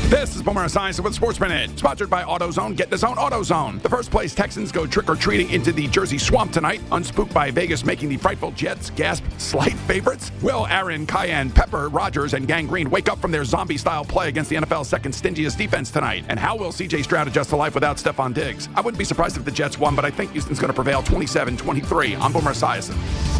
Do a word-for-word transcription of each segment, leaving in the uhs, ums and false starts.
This is Boomer Esiason with Sports Minute, sponsored by AutoZone. Get the zone, AutoZone. The first place Texans go trick-or-treating into the Jersey Swamp tonight, unspooked by Vegas making the frightful Jets, gasp, slight favorites. Will Aaron, Cayenne, Pepper, Rogers, and Gang Green wake up from their zombie-style play against the N F L's second stingiest defense tonight? And how will C J Stroud adjust to life without Stephon Diggs? I wouldn't be surprised if the Jets won, but I think Houston's going to prevail twenty-seven twenty-three. I'm Boomer Esiason.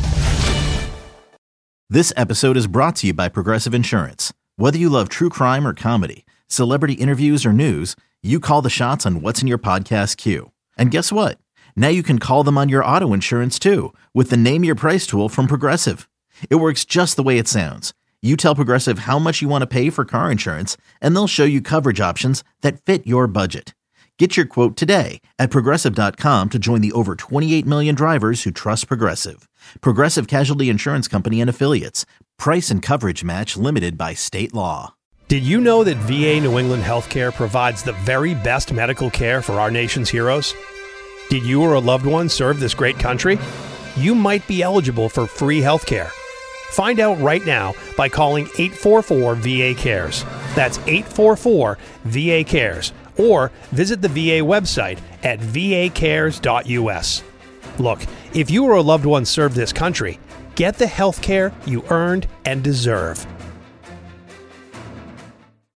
This episode is brought to you by Progressive Insurance. Whether you love true crime or comedy, celebrity interviews or news, you call the shots on what's in your podcast queue. And guess what? Now you can call them on your auto insurance too with the Name Your Price tool from Progressive. It works just the way it sounds. You tell Progressive how much you want to pay for car insurance, and they'll show you coverage options that fit your budget. Get your quote today at Progressive dot com to join the over twenty-eight million drivers who trust Progressive. Progressive Casualty Insurance Company and Affiliates. Price and coverage match limited by state law. Did you know that V A New England Healthcare provides the very best medical care for our nation's heroes? Did you or a loved one serve this great country? You might be eligible for free healthcare. Find out right now by calling eight four four V A cares. That's eight four four V A cares. Or visit the V A website at v a cares dot u s. Look, if you or a loved one served this country, get the health care you earned and deserve.